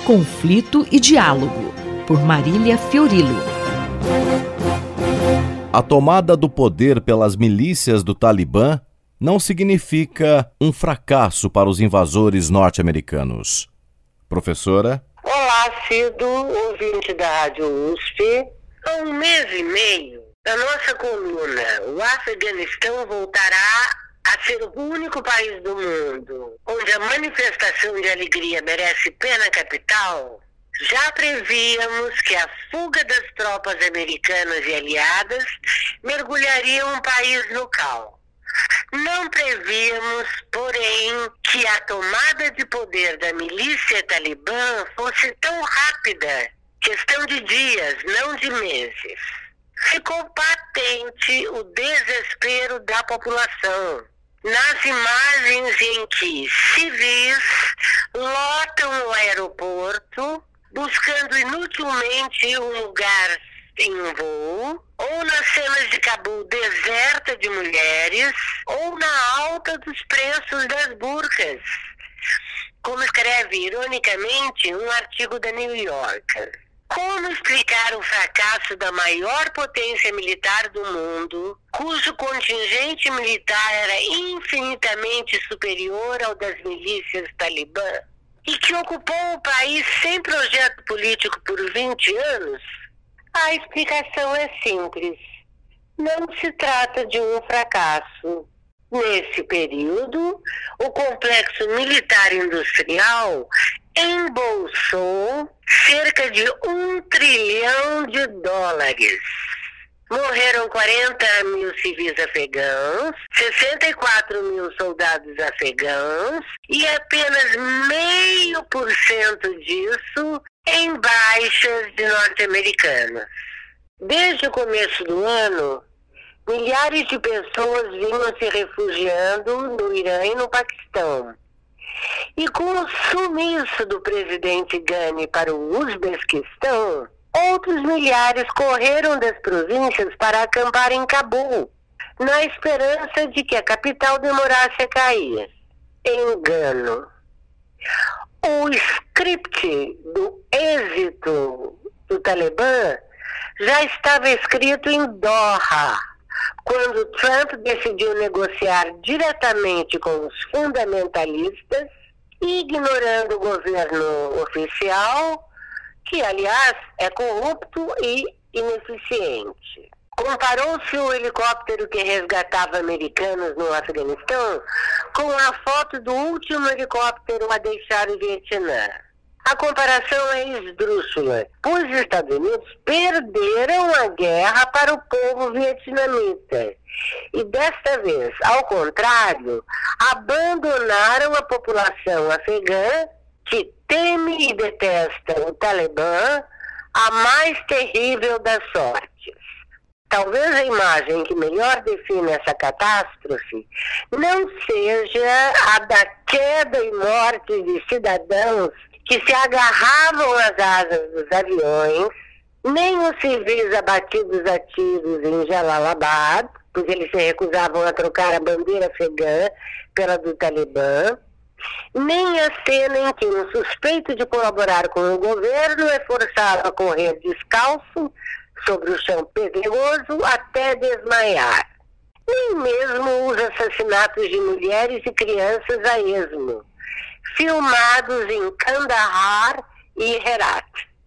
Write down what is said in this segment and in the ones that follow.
Conflito e Diálogo, por Marília Fiorillo. A tomada do poder pelas milícias do Talibã não significa um fracasso para os invasores norte-americanos. Professora? Olá, Cido, ouvinte da Rádio USP. Há um mês e meio, a nossa coluna, o Afeganistão voltará a ser o único país do mundo onde a manifestação de alegria merece pena capital. Já prevíamos que a fuga das tropas americanas e aliadas mergulharia um país local. Não prevíamos, porém, que a tomada de poder da milícia talibã fosse tão rápida, questão de dias, não de meses. Ficou patente o desespero da população nas imagens em que civis lotam o aeroporto, buscando inutilmente um lugar em um voo, ou nas cenas de Cabul deserta de mulheres, ou na alta dos preços das burcas, como escreve ironicamente um artigo da New Yorker. Como explicar o fracasso da maior potência militar do mundo, cujo contingente militar era infinitamente superior ao das milícias talibã, e que ocupou o país sem projeto político por 20 anos? A explicação é simples. Não se trata de um fracasso. Nesse período, o complexo militar-industrial embolsou cerca de $1 trilhão. Morreram 40 mil civis afegãos, 64 mil soldados afegãos e apenas 0,5% disso em baixas de norte-americanos. Desde o começo do ano, milhares de pessoas vinham se refugiando no Irã e no Paquistão. E com o sumiço do presidente Ghani para o Uzbequistão, outros milhares correram das províncias para acampar em Cabul, na esperança de que a capital demorasse a cair. Engano. O script do êxito do Talibã já estava escrito em Doha, quando Trump decidiu negociar diretamente com os fundamentalistas, ignorando o governo oficial, que, aliás, é corrupto e ineficiente. Comparou-se o helicóptero que resgatava americanos no Afeganistão com a foto do último helicóptero a deixar o Vietnã. A comparação é esdrúxula. Os Estados Unidos perderam a guerra para o povo vietnamita. E desta vez, ao contrário, abandonaram a população afegã, que teme e detesta o Talibã, a mais terrível das sortes. Talvez a imagem que melhor define essa catástrofe não seja a da queda e morte de cidadãos que se agarravam às asas dos aviões, nem os civis abatidos a tiros em Jalalabad, porque eles se recusavam a trocar a bandeira afegã pela do Talibã, nem a cena em que um suspeito de colaborar com o governo é forçado a correr descalço sobre o chão pedregoso até desmaiar. Nem mesmo os assassinatos de mulheres e crianças a esmo, filmados em Kandahar e Herat.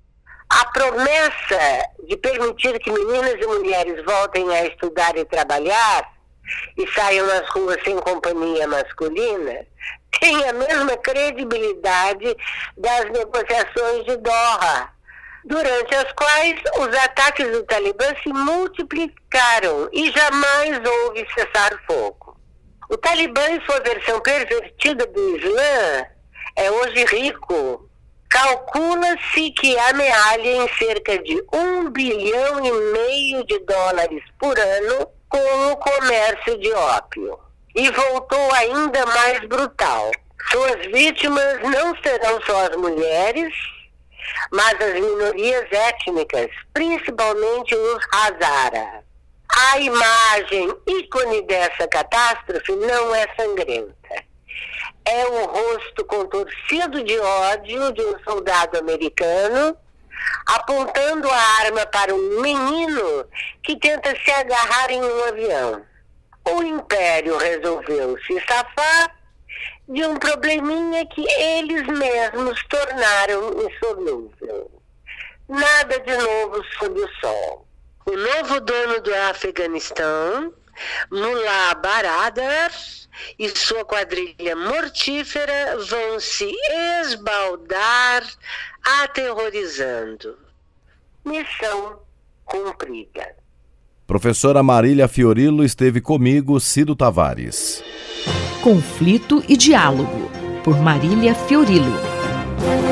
A promessa de permitir que meninas e mulheres voltem a estudar e trabalhar e saiam nas ruas sem companhia masculina tem a mesma credibilidade das negociações de Doha, durante as quais os ataques do Talibã se multiplicaram e jamais houve cessar-fogo. O Talibã, em sua versão pervertida do Islã, é hoje rico. Calcula-se que amealhem cerca de $1,5 bilhão por ano com o comércio de ópio. E voltou ainda mais brutal. Suas vítimas não serão só as mulheres, mas as minorias étnicas, principalmente os Hazara. A imagem ícone dessa catástrofe não é sangrenta. é um rosto contorcido de ódio de um soldado americano, apontando a arma para um menino que tenta se agarrar em um avião. O Império resolveu se safar de um probleminha que eles mesmos tornaram insolúvel. Nada de novo sob o sol. O novo dono do Afeganistão, Mullah Baradar, e sua quadrilha mortífera vão se esbaldar, aterrorizando. Missão cumprida. Professora Marília Fiorillo esteve comigo, Cido Tavares. Conflito e Diálogo, por Marília Fiorillo.